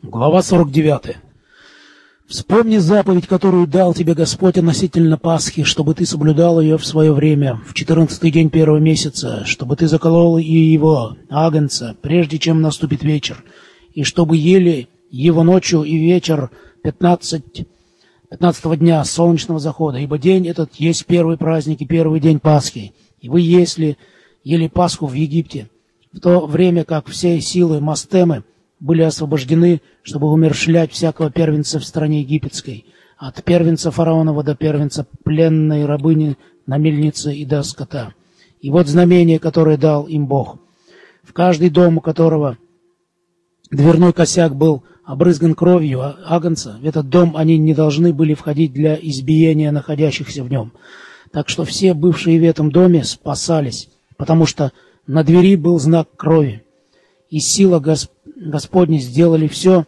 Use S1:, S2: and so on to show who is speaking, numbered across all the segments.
S1: Глава 49. Вспомни заповедь, которую дал тебе Господь относительно Пасхи, чтобы ты соблюдал ее в свое время, в 14-й день первого месяца, чтобы ты заколол и его, агнца, прежде чем наступит вечер, и чтобы ели его ночью и вечер 15-го дня солнечного захода, ибо день этот есть первый праздник и первый день Пасхи. И вы, если ели Пасху в Египте, в то время как все силы Мастемы были освобождены, чтобы умерщвлять всякого первенца в стране египетской, от первенца фараонова до первенца пленной рабыни на мельнице и до скота. И вот знамение, которое дал им Бог. В каждый дом, у которого дверной косяк был обрызган кровью агнца, в этот дом они не должны были входить для избиения находящихся в нем. Так что все бывшие в этом доме спасались, потому что на двери был знак крови. И сила Господня сделали все,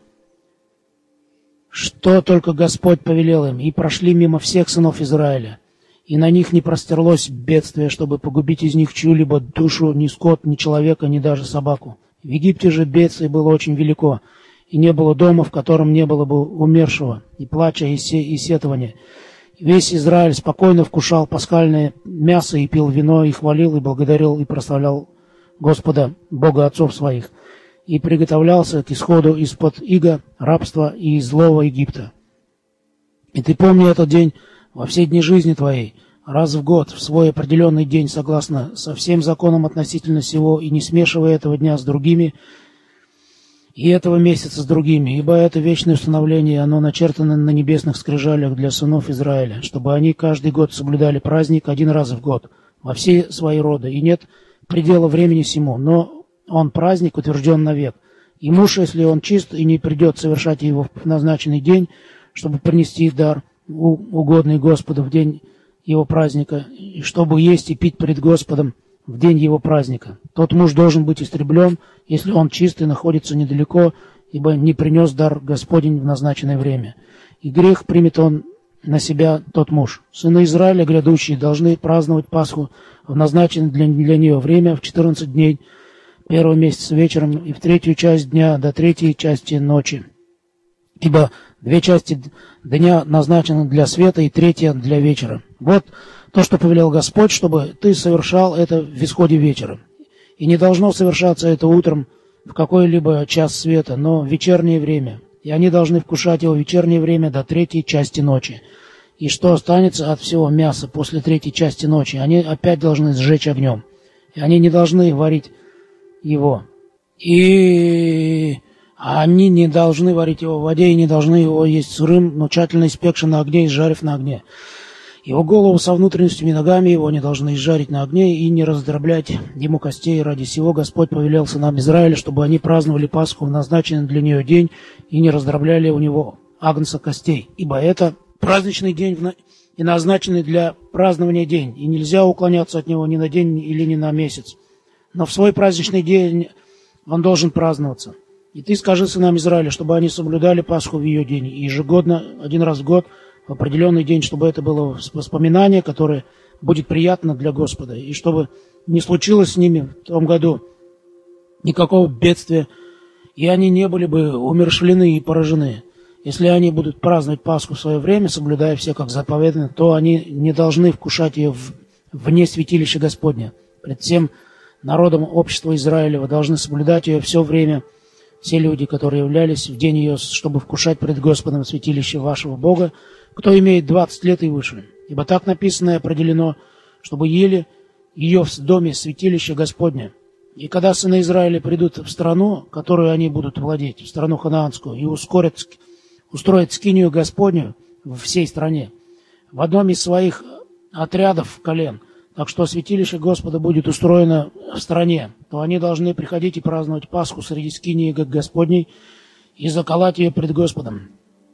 S1: что только Господь повелел им, и прошли мимо всех сынов Израиля. И на них не простерлось бедствие, чтобы погубить из них чью-либо душу, ни скот, ни человека, ни даже собаку. В Египте же бедствие было очень велико, и не было дома, в котором не было бы умершего, и плача, и сетования. Весь Израиль спокойно вкушал пасхальное мясо, и пил вино, и хвалил, и благодарил, и прославлял Господа, Бога отцов своих, и приготовлялся к исходу из-под ига, рабства и из злого Египта. И ты помни этот день во все дни жизни твоей, раз в год, в свой определенный день, согласно со всем законом относительно сего, и не смешивай этого дня с другими, и этого месяца с другими, ибо это вечное установление, оно начертано на небесных скрижалях для сынов Израиля, чтобы они каждый год соблюдали праздник один раз в год, во все свои роды, и нет предела времени сему, но он праздник утвержден навек. И муж, если он чист и не придет совершать его в назначенный день, чтобы принести дар, угодный Господу в день его праздника, и чтобы есть и пить пред Господом в день его праздника, тот муж должен быть истреблен, если он чист и находится недалеко, ибо не принес дар Господень в назначенное время. И грех примет он на себя тот муж. Сыны Израиля грядущие должны праздновать Пасху в назначенное для нее время в 14 дней первого месяца вечером и в третью часть дня до третьей части ночи. Ибо 2 части дня назначены для света и 3 для вечера. Вот то, что повелел Господь, чтобы ты совершал это в исходе вечера. И не должно совершаться это утром в какой-либо час света, но в вечернее время. И они должны вкушать его в вечернее время до 3 части ночи. И что останется от всего мяса после 3 части ночи, они опять должны сжечь огнем. И они не должны варить его. И они не должны варить его в воде, и не должны его есть сырым, но тщательно испекшим на огне и изжарив на огне. Его голову со внутренностями и ногами его не должны изжарить на огне и не раздроблять ему костей. Ради сего Господь повелел сынам Израиля, чтобы они праздновали Пасху в назначенный для нее день и не раздробляли у него агнца костей. Ибо это праздничный день и назначенный для празднования день, и нельзя уклоняться от него ни на день или ни на месяц. Но в свой праздничный день он должен праздноваться. И ты скажи сынам Израиля, чтобы они соблюдали Пасху в ее день, и ежегодно, один раз в год, в определенный день, чтобы это было воспоминание, которое будет приятно для Господа, и чтобы не случилось с ними в том году никакого бедствия, и они не были бы умерщвлены и поражены. Если они будут праздновать Пасху в свое время, соблюдая все как заповедано, то они не должны вкушать ее вне святилища Господня. Пред всем народом общества Израилева должны соблюдать ее все время, все люди, которые являлись в день ее, чтобы вкушать пред Господом в святилище вашего Бога, кто имеет 20 лет и выше. Ибо так написано и определено, чтобы ели ее в доме святилища Господня. И когда сыны Израиля придут в страну, которую они будут владеть, в страну ханаанскую, и устроят скинию Господню в всей стране, в одном из своих отрядов колен, так что святилище Господа будет устроено в стране, то они должны приходить и праздновать Пасху среди скинии Господней и заколоть ее пред Господом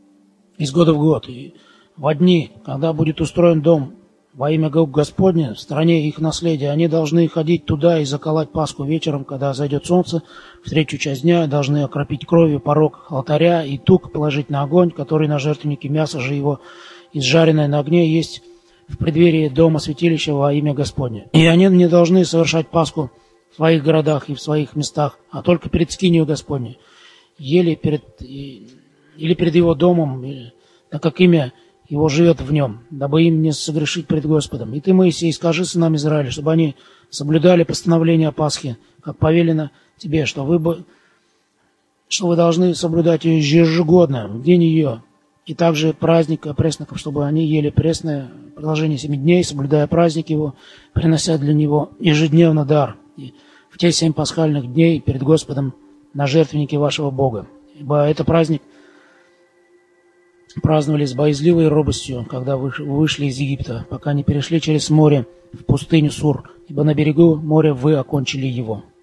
S1: из года в год. И во дни, когда будет устроен дом во имя Господня в стране их наследия, они должны ходить туда и заколоть Пасху вечером, когда зайдет солнце, в 3 часть дня, должны окропить кровью порог алтаря и тук положить на огонь, который на жертвеннике, мясо же его, изжаренное на огне, есть в преддверии дома святилища во имя Господне. И они не должны совершать Пасху в своих городах и в своих местах, а только перед скинию Господней. ели или перед его домом, так как имя его живет в нем, дабы им не согрешить пред Господом. И ты, Моисей, скажи сынам Израиля, чтобы они соблюдали постановление Пасхи, как повелено тебе, что вы должны соблюдать ее ежегодно, в день ее, и также праздник пресников, чтобы они ели пресное в продолжение 7 дней, соблюдая праздник его, принося для него ежедневно дар. И в те 7 пасхальных дней перед Господом на жертвеннике вашего Бога. Ибо это праздник праздновали с боязливой робостью, когда вышли из Египта, пока не перешли через море в пустыню Сур, ибо на берегу моря вы окончили его.